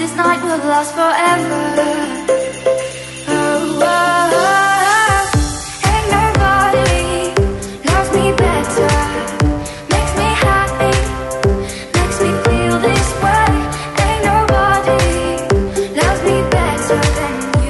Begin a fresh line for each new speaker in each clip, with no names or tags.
this night will last forever. Oh, oh, oh. Ain't nobody loves me better, makes me happy, makes me feel this way. Ain't nobody loves me better than you.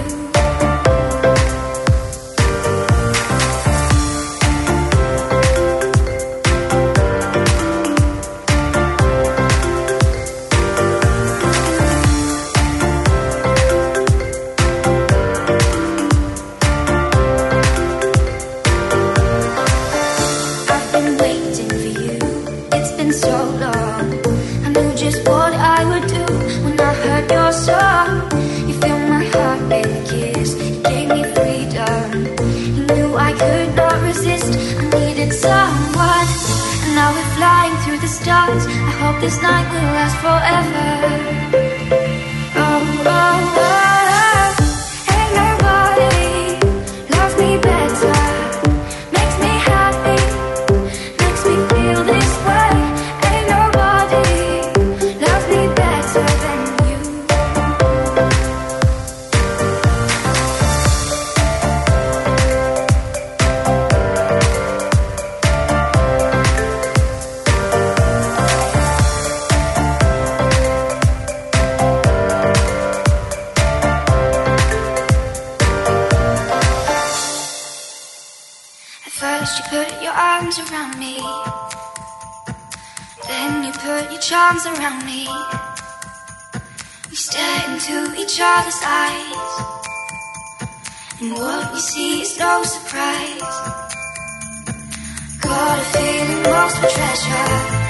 I've been waiting for you, it's been so long. I knew just what I would do when I heard your song. You filled my heart with a kiss, you gave me freedom. You knew I could not resist, I needed someone. And now we're flying through the stars, I hope this night will last forever. Oh, oh, oh. Ain't nobody loves me better, makes me happy, makes me feel this way. Ain't nobody loves me better than you. At first you put your arms around me, then you put your charms around me. We stare into each other's eyes, and what we see is no surprise. Got a feeling lost for treasure,